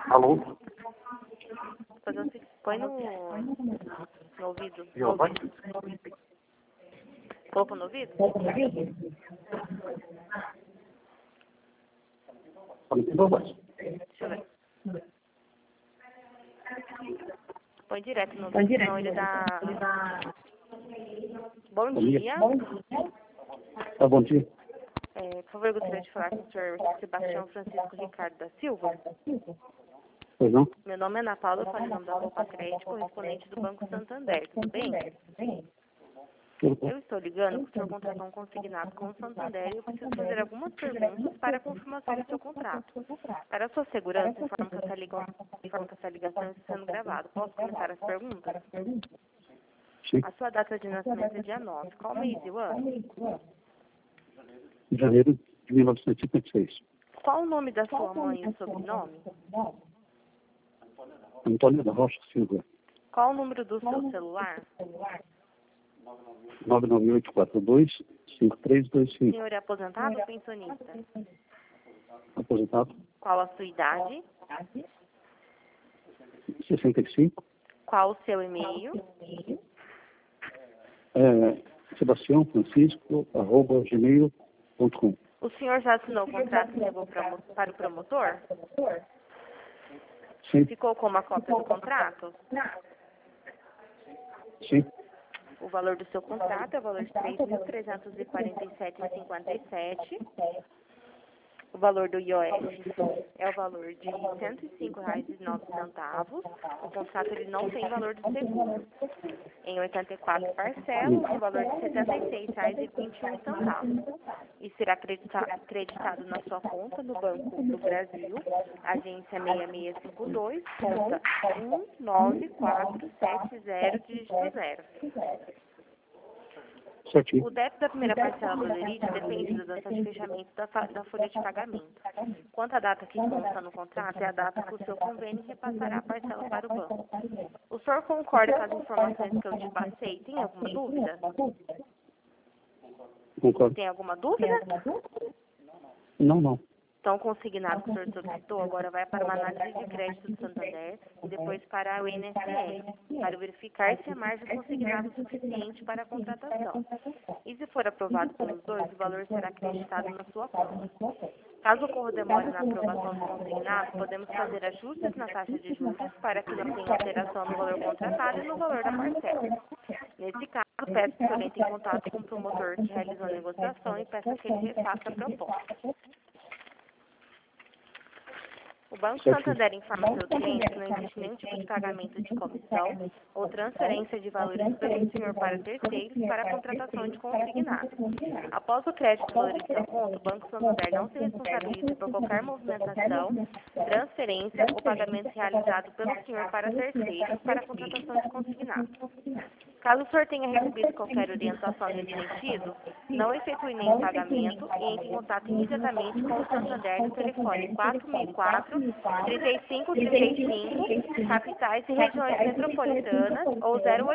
Alô? Fazer o seguinte, põe no ouvido. Viu, vai? Colocou no ouvido? Deixa eu ver. Põe direto no ouvido, senão ele dá... Bom dia. Tá, bom dia. Por favor, eu gostaria de falar com o senhor Sebastião Francisco Ricardo da Silva. Pois não? Meu nome é Ana Paula, eu falo em nome da Copa Crédito, correspondente do Banco Santander. Tudo bem? Eu estou ligando porque o senhor contratou um consignado com o Santander e eu preciso fazer algumas perguntas para a confirmação do seu contrato. Para a sua segurança, informo que essa ligação está sendo gravada. Posso começar as perguntas? Sim. A sua data de nascimento é dia 9. Qual mês e o ano? Em janeiro de 1956. Qual o nome da sua mãe e o sobrenome? Antônio da Rocha Silva. Qual o número do seu celular? 99842-5325. O senhor é aposentado ou pensionista? Aposentado. Qual a sua idade? 65. Qual o seu e-mail? Sebastião Francisco, @gmail.com. O senhor já assinou o contrato que levou para o promotor? Sim. Ficou com uma cópia do contrato? Sim. O valor do seu contrato é o valor de R$ 3.347,57. O valor do IOF é o valor de R$ 105,09. O contrato ele não tem valor de seguro. Em 84 parcelas, o valor de R$ 76,21. E será acreditado na sua conta no Banco do Brasil, agência 6652, conta 19470, dígito 0. Certinho. O débito da primeira parcela do lerite depende da data de fechamento da folha de pagamento. Quanto à data que consta no contrato, é a data que o seu convênio repassará a parcela para o banco. O senhor concorda com as informações que eu te passei? Tem alguma dúvida? Concordo. Tem alguma dúvida? Não. Então, o consignado que o senhor solicitou agora vai para uma análise de crédito do Santander e depois para o INSS, para verificar se a margem consignada é suficiente para a contratação. E se for aprovado pelos dois, o valor será acreditado na sua conta. Caso ocorra demora na aprovação do consignado, podemos fazer ajustes na taxa de juros para que não tenha alteração no valor contratado e no valor da parcela. Nesse caso, peço que o senhor entre em contato com o promotor que realizou a negociação e peça que ele refaça a proposta. O Banco Santander informa ao seu cliente que não existe nenhum tipo de pagamento de comissão ou transferência de valores pelo senhor para terceiros para a contratação de consignado. Após o crédito valorizar a conta, o Banco Santander não se responsabiliza por qualquer movimentação, transferência ou pagamento realizado pelo senhor para terceiros para a contratação de consignado. Caso o senhor tenha recebido qualquer orientação nesse sentido, não efetue nenhum pagamento e entre em contato imediatamente com o Santander no telefone 4004-3535, capitais e regiões metropolitanas, ou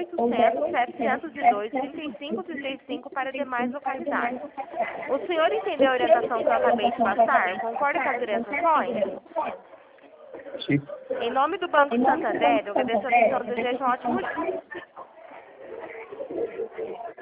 0800-702-3535 para demais localidades. O senhor entendeu a orientação que eu acabei de passar? Concorda com as orientações? Sim. Em nome do Banco Santander, eu agradeço a atenção e desejo um ótimo dia.